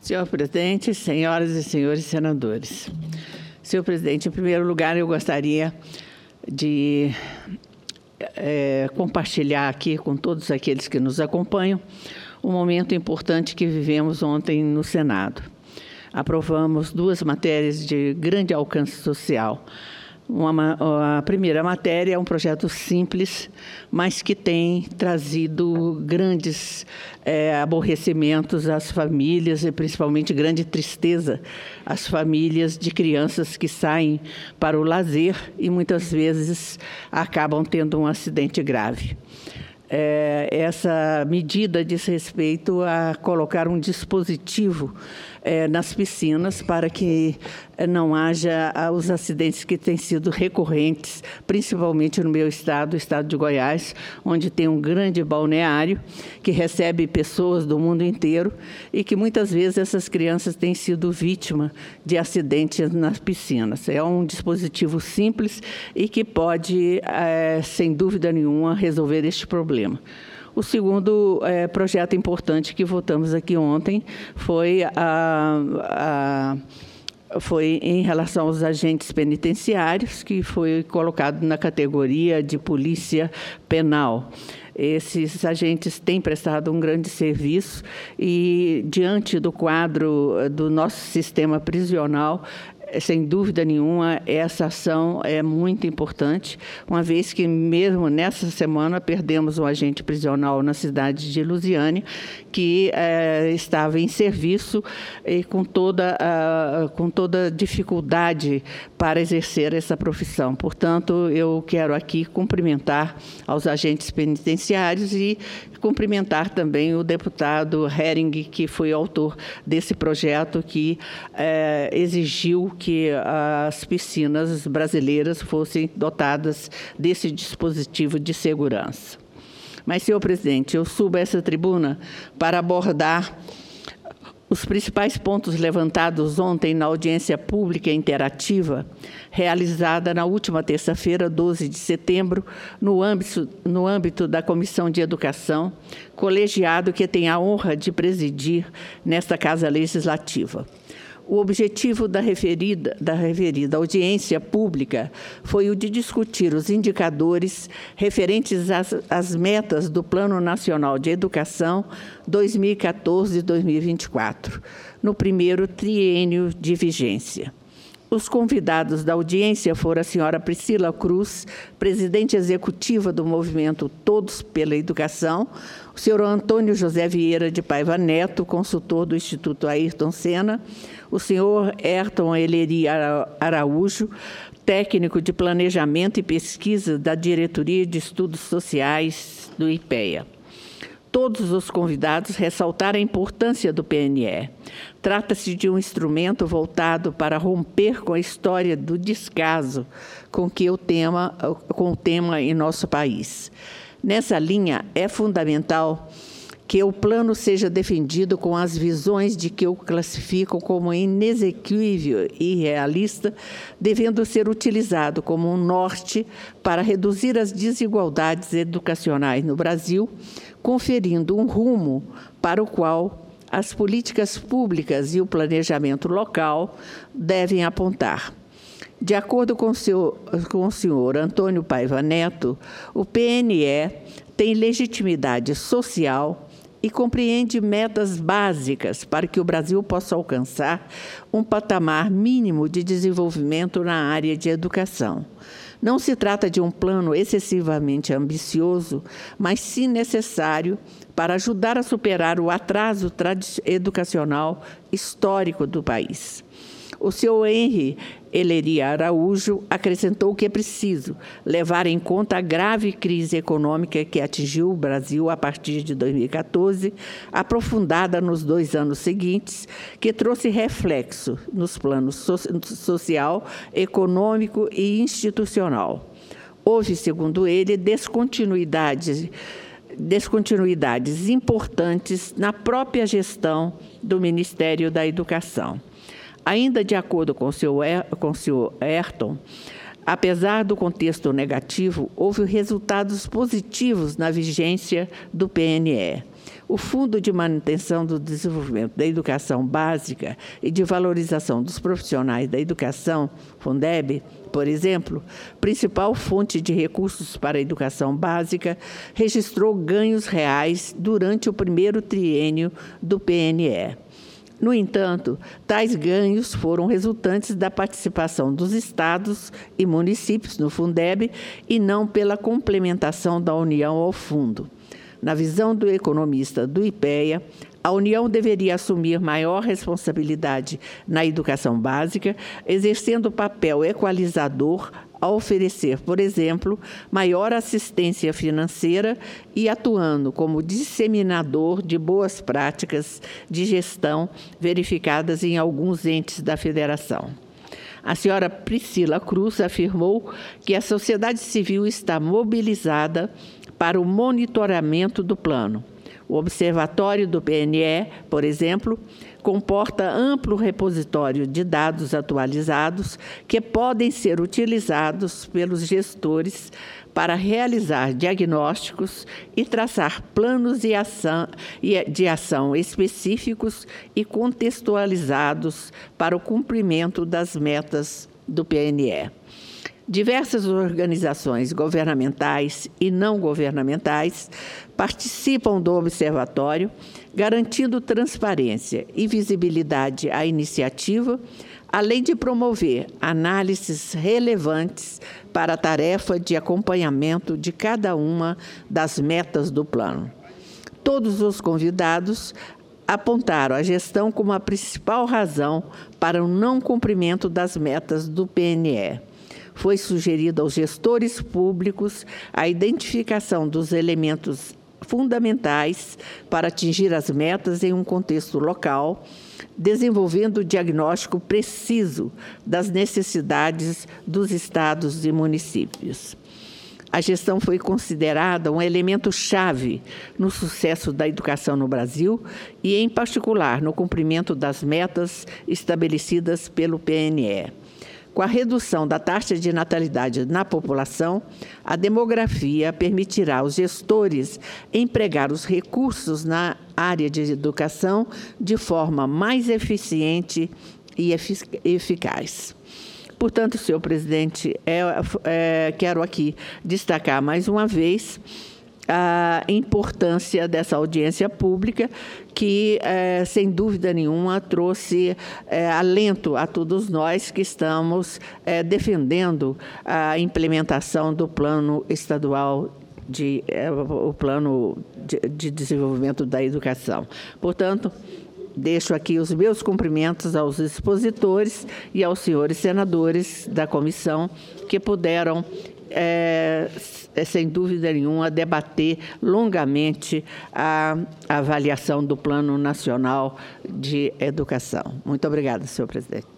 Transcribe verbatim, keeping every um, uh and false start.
Senhor presidente, senhoras e senhores senadores. Senhor presidente, em primeiro lugar, eu gostaria de é, compartilhar aqui com todos aqueles que nos acompanham um momento importante que vivemos ontem no Senado. Aprovamos duas matérias de grande alcance social. Uma, a primeira matéria é um projeto simples, mas que tem trazido grandes é, aborrecimentos às famílias e principalmente grande tristeza às famílias de crianças que saem para o lazer e muitas vezes acabam tendo um acidente grave. É, essa medida diz respeito a colocar um dispositivo é, nas piscinas para que não haja os acidentes que têm sido recorrentes, principalmente no meu estado, o estado de Goiás, onde tem um grande balneário que recebe pessoas do mundo inteiro e que muitas vezes essas crianças têm sido vítimas de acidentes nas piscinas. É um dispositivo simples e que pode, é, sem dúvida nenhuma, resolver este problema. O segundo é, projeto importante que votamos aqui ontem foi, a, a, foi em relação aos agentes penitenciários, que foi colocado na categoria de polícia penal. Esses agentes têm prestado um grande serviço e, diante do quadro do nosso sistema prisional, sem dúvida nenhuma, essa ação é muito importante, uma vez que mesmo nessa semana perdemos um agente prisional na cidade de Lusiânia, que eh, estava em serviço e com toda, a, com toda dificuldade para exercer essa profissão. Portanto, eu quero aqui cumprimentar aos agentes penitenciários e cumprimentar também o deputado Hering, que foi autor desse projeto que eh, exigiu que as piscinas brasileiras fossem dotadas desse dispositivo de segurança. Mas, senhor presidente, eu subo a essa tribuna para abordar os principais pontos levantados ontem na audiência pública interativa, realizada na última terça-feira, doze de setembro, no âmbito, no âmbito da Comissão de Educação, colegiado que tem a honra de presidir nesta Casa Legislativa. O objetivo da referida, da referida audiência pública foi o de discutir os indicadores referentes às, às metas do Plano Nacional de Educação dois mil e quatorze a dois mil e vinte e quatro, no primeiro triênio de vigência. Os convidados da audiência foram a senhora Priscila Cruz, presidente executiva do movimento Todos pela Educação, o senhor Antônio José Vieira de Paiva Neto, consultor do Instituto Ayrton Senna, o senhor Ayrton Eleri Araújo, técnico de Planejamento e Pesquisa da Diretoria de Estudos Sociais do I P E A. Todos os convidados ressaltaram a importância do P N E. Trata-se de um instrumento voltado para romper com a história do descaso com, que o, tema, com o tema em nosso país. Nessa linha, é fundamental que o plano seja defendido com as visões de que o classificam como inexequível e irrealista, devendo ser utilizado como um norte para reduzir as desigualdades educacionais no Brasil, conferindo um rumo para o qual as políticas públicas e o planejamento local devem apontar. De acordo com o senhor, com o senhor Antônio Paiva Neto, o P N E tem legitimidade social e compreende metas básicas para que o Brasil possa alcançar um patamar mínimo de desenvolvimento na área de educação. Não se trata de um plano excessivamente ambicioso, mas sim necessário para ajudar a superar o atraso educacional histórico do país. O senhor Henri Eleri Araújo acrescentou que é preciso levar em conta a grave crise econômica que atingiu o Brasil a partir de dois mil e quatorze, aprofundada nos dois anos seguintes, que trouxe reflexo nos planos so- social, econômico e institucional. Houve, segundo ele, descontinuidades, descontinuidades importantes na própria gestão do Ministério da Educação. Ainda de acordo com o senhor, com o senhor Ayrton, apesar do contexto negativo, houve resultados positivos na vigência do P N E. O Fundo de Manutenção do Desenvolvimento da Educação Básica e de Valorização dos Profissionais da Educação, Fundeb, por exemplo, principal fonte de recursos para a educação básica, registrou ganhos reais durante o primeiro triênio do P N E. No entanto, tais ganhos foram resultantes da participação dos estados e municípios no Fundeb e não pela complementação da União ao fundo. Na visão do economista do IPEA, a União deveria assumir maior responsabilidade na educação básica, exercendo papel equalizador a oferecer, por exemplo, maior assistência financeira e atuando como disseminador de boas práticas de gestão verificadas em alguns entes da federação. A senhora Priscila Cruz afirmou que a sociedade civil está mobilizada para o monitoramento do plano. O Observatório do P N E, por exemplo, comporta amplo repositório de dados atualizados que podem ser utilizados pelos gestores para realizar diagnósticos e traçar planos de ação, de ação específicos e contextualizados para o cumprimento das metas do P N E. Diversas organizações governamentais e não governamentais participam do observatório, garantindo transparência e visibilidade à iniciativa, além de promover análises relevantes para a tarefa de acompanhamento de cada uma das metas do plano. Todos os convidados apontaram a gestão como a principal razão para o não cumprimento das metas do P N E. Foi sugerido aos gestores públicos a identificação dos elementos fundamentais para atingir as metas em um contexto local, desenvolvendo o diagnóstico preciso das necessidades dos estados e municípios. A gestão foi considerada um elemento-chave no sucesso da educação no Brasil e, em particular, no cumprimento das metas estabelecidas pelo P N E. Com a redução da taxa de natalidade na população, a demografia permitirá aos gestores empregar os recursos na área de educação de forma mais eficiente e eficaz. Portanto, senhor presidente, é, é, quero aqui destacar mais uma vez a importância dessa audiência pública que, é, sem dúvida nenhuma, trouxe é, alento a todos nós que estamos é, defendendo a implementação do plano estadual, de, é, o plano de, de desenvolvimento da educação. Portanto, deixo aqui os meus cumprimentos aos expositores e aos senhores senadores da comissão que puderam, É, é, sem dúvida nenhuma, debater longamente a, a avaliação do Plano Nacional de Educação. Muito obrigada, senhor presidente.